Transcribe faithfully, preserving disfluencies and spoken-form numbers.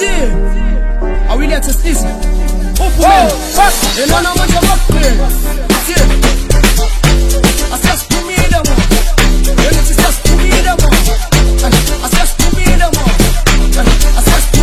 Tia, are we let us listen? Open it. You know how much I'm up there. Tia, I just put me in the one. You know just put me in the one. I just put me in the one. I just